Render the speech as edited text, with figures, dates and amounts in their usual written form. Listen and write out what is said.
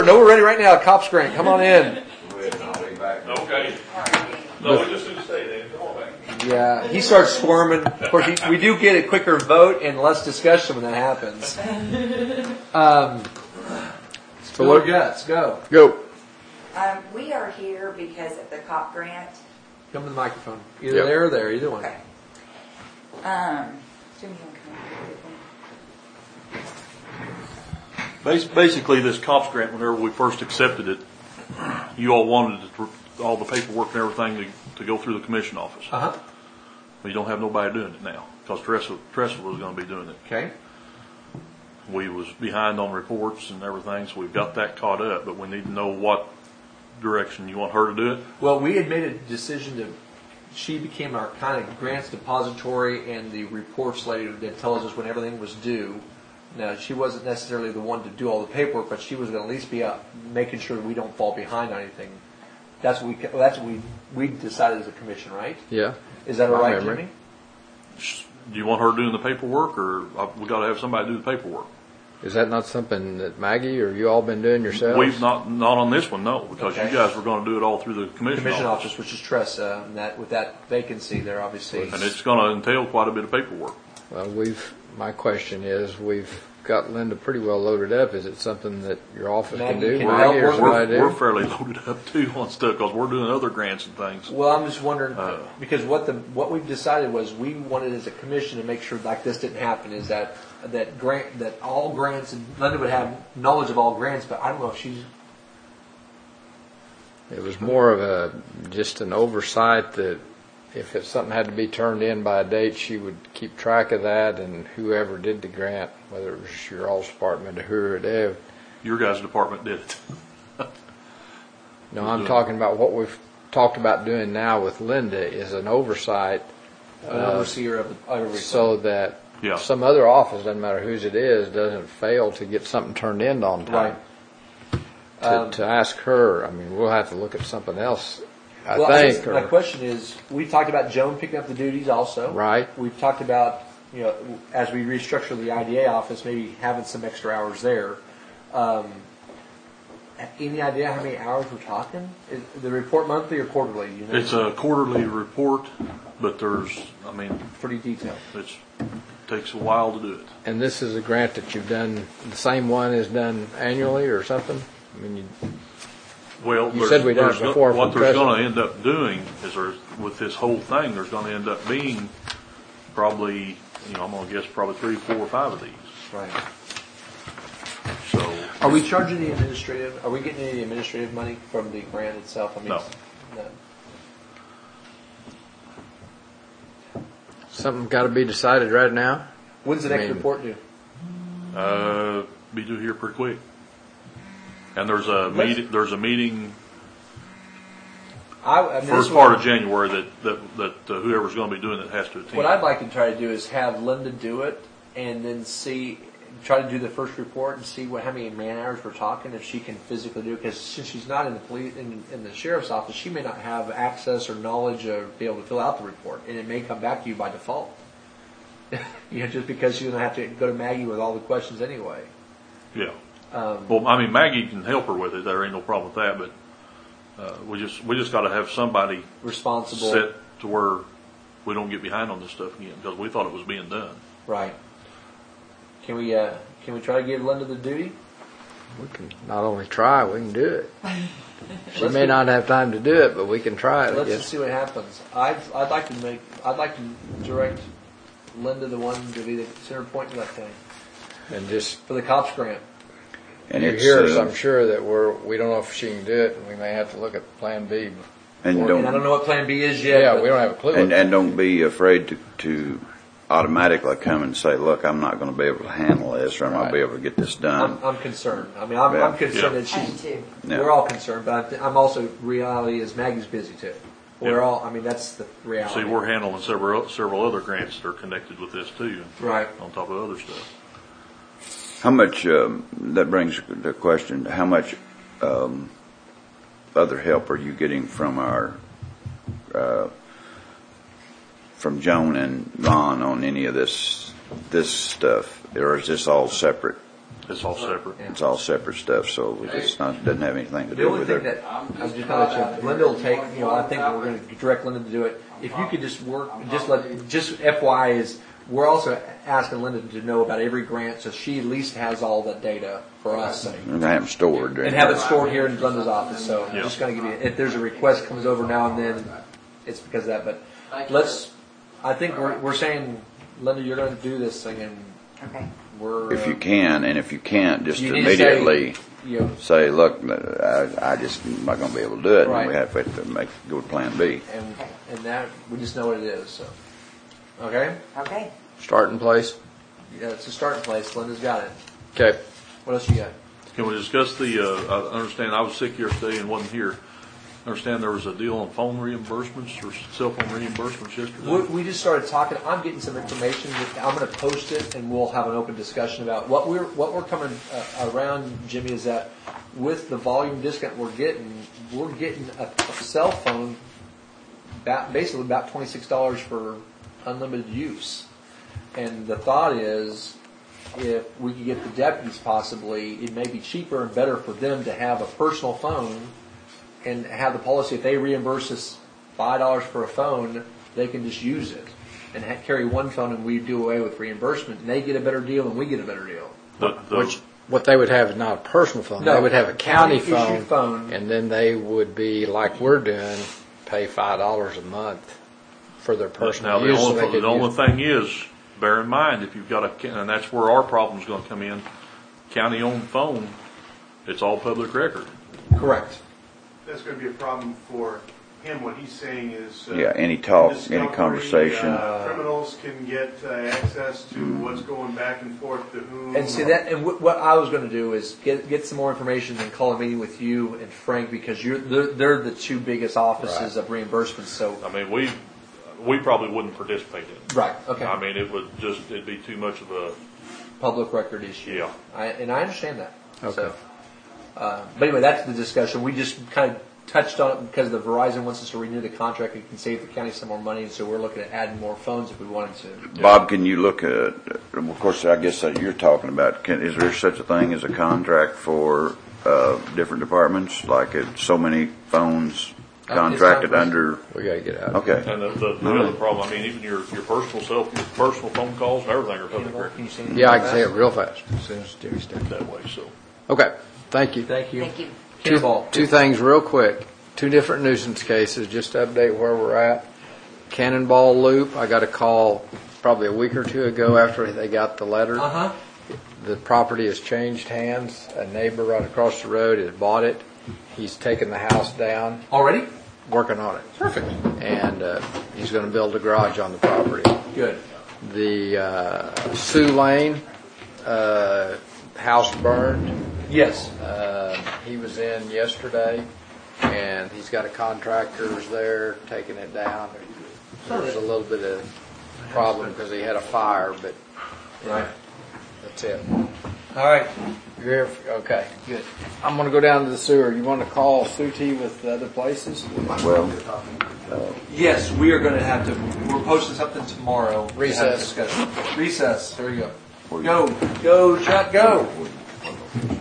No, we're ready right now. Cops Grant, come on in. Okay. No, we just need to stay there. Come on back. Yeah, he starts squirming. Of course, we do get a quicker vote and less discussion when that happens. So what guts? Go. We are here because of the Cop Grant. Come to the microphone. Either there or there, either one. Okay. Jimmy, you wanna come Basically, this COPS grant, whenever we first accepted it, you all wanted all the paperwork and everything to go through the commission office. Uh-huh. But you don't have nobody doing it now because Tressa was going to be doing it. Okay. We was behind on reports and everything, so we've got that caught up. But we need to know what direction you want her to do it. Well, we had made a decision she became our kind of grants depository and the reports lady that tells us when everything was due. Now, she wasn't necessarily the one to do all the paperwork, but she was going to at least be out making sure that we don't fall behind on anything. That's what we decided as a commission, right? Yeah. Is that all right, Jimmy? Do you want her doing the paperwork, or we got to have somebody do the paperwork? Is that not something that Maggie or you all been doing yourselves? We've not on this one, no, because you guys were going to do it all through the commission office, which is Tressa, and that with that vacancy there, obviously, and it's going to entail quite a bit of paperwork. Well, my question is, we've got Linda pretty well loaded up. Is it something that your office can do? We're fairly loaded up too on stuff because we're doing other grants and things. Well, I'm just wondering because what we've decided was we wanted as a commission to make sure like this didn't happen. Is that all grants, and Linda would have knowledge of all grants, but I don't know if she's. It was more of just an oversight that if something had to be turned in by a date, she would keep track of that, and whoever did the grant, whether it was your all's department or whoever. Your guys' department did it. No, I'm talking about what we've talked about doing now with Linda is an oversight, an overseer of everything, so that some other office, doesn't matter whose it is, doesn't fail to get something turned in on time. Right. To ask her, I mean, we'll have to look at something else. I think. My question is, we talked about Joan picking up the duties also. Right. We've talked about, as we restructure the IDA office, maybe having some extra hours there. Any idea how many hours we're talking? Is the report monthly or quarterly? It's a quarterly report, but pretty detailed. It takes a while to do it. And this is a grant that you've done. The same one is done annually or something. I mean, you said we'd done it before. What there's going to end up doing is, with this whole thing, there's going to end up being probably, I'm going to guess probably 3, 4, 5 of these. Right. So, are we charging the administrative? Are we getting any administrative money from the grant itself? I mean, no. Something got to be decided right now. When's the next report due? Be due here pretty quick. And there's a meeting. First part of January that whoever's going to be doing it has to attend. What I'd like to try to do is have Linda do it, and then try to do the first report and see how many man hours we're talking, if she can physically do it. Because since she's not in the police in the sheriff's office, she may not have access or knowledge or be able to fill out the report, and it may come back to you by default. Just because she's going to have to go to Maggie with all the questions anyway. Yeah. Well, Maggie can help her with it. There ain't no problem with that, but we just got to have somebody responsible set to where we don't get behind on this stuff again because we thought it was being done. Right. Can we try to give Linda the duty? We can not only try, we can do it. She may not have time to do it, but we can try it. Let's just see what happens. I'd like to direct Linda the one to be the center point of that thing, and just for the COPS grant. And you hear us, I'm sure that we don't know if she can do it, and we may have to look at Plan B. And I don't know what Plan B is yet. Yeah, we don't have a clue. And don't be afraid to automatically come and say, "Look, I'm not going to be able to handle this, or I'm not going to be able to get this done." I'm concerned. I'm concerned that she's. We're all concerned, but I'm also. Reality is Maggie's busy too. We're all. that's the reality. See, we're handling several other grants that are connected with this too, right? On top of other stuff. How much, that brings the question, how much other help are you getting from from Joan and Ron on any of this stuff? Or is this all separate It's all separate. Yeah. It's all separate stuff, so it's not, doesn't have anything to The do only with thing it. that, I'm just gonna let you, Linda will take, I think we're gonna direct Linda to do it. If you could just just FYI is, we're also asking Linda to know about every grant, so she at least has all the data for us. And have them stored. And have it stored here in Linda's office, so I'm Yeah. just gonna give you, if there's a request comes over now and then, it's because of that, but I think we're saying, Linda, you're gonna do this thing and Okay. we're. If you can, and if you can't, just You need to say, immediately say, look, I just am not going to be able to do it, and we Right. have to go to Plan B. And that, we just know what it is, so. Okay? Okay. Starting place? Yeah, it's a starting place. Linda's got it. Okay. What else you got? Can we discuss I understand I was sick yesterday and wasn't here. I understand there was a deal on phone reimbursements or cell phone reimbursements yesterday. We just started talking. I'm getting some information. I'm going to post it, and we'll have an open discussion about what we're coming around. Jimmy, is that with the volume discount we're getting a cell phone, basically about $26 for unlimited use. And the thought is, if we could get the deputies possibly, it may be cheaper and better for them to have a personal phone and have the policy, if they reimburse us $5 for a phone, they can just use it and carry one phone, and we do away with reimbursement, and they get a better deal and we get a better deal. What they would have is not a personal phone. No, They would have a county county-issued phone. and then they would be, like we're doing, pay $5 a month for their Now, personal use. so they could the only use- thing is, bear in mind, if you've got and that's where our problem's gonna come in, county-owned phone, it's all public record. Correct. That's going to be a problem for him. What he's saying is, Yeah, any talk, discovery, any conversation. criminals can get access to what's going back and forth to whom. And see that, and what I was going to do is get some more information and call a meeting with you and Frank, because they're the two biggest offices of reimbursement. So I mean, we probably wouldn't participate in it. right, okay, I mean, it'd be too much of a, public record issue. Yeah. And I understand that. Okay. So, but anyway, that's the discussion. We just kind of touched on it because the Verizon wants us to renew the contract and can save the county some more money, and so we're looking at adding more phones if we wanted to. Bob, can you look at, of course, I guess that you're talking about, is there such a thing as a contract for different departments? Like so many phones contracted under, We got to get out. okay. and the other problem, I mean, even your personal phone calls and everything are public record Can you see anything Yeah, I like can say it that? real fast as soon as Jimmy's done. that way, so. Okay, thank you. Thank you. Thank you. Cannonball. Two things real quick. Two different nuisance cases, just to update where we're at. Cannonball Loop, I got a call probably a week or two ago after they got the letter. Uh-huh. The property has changed hands. A neighbor right across the road has bought it. He's taken the house down, Already? working on it. Perfect. And he's going to build a garage on the property. Good. The Sioux Lane house burned. Yes. He was in yesterday, and he's got a contractor's there taking it down. There's a little bit of problem because he had a fire, but Right. that's it. All right. You're here okay, good. I'm going to go down to the sewer. You want to call Suti with the other places? Well, Yes, we are going to have to. We're posting something tomorrow. to have a Recess. discussion. Recess. There you go. Go, Chuck, go.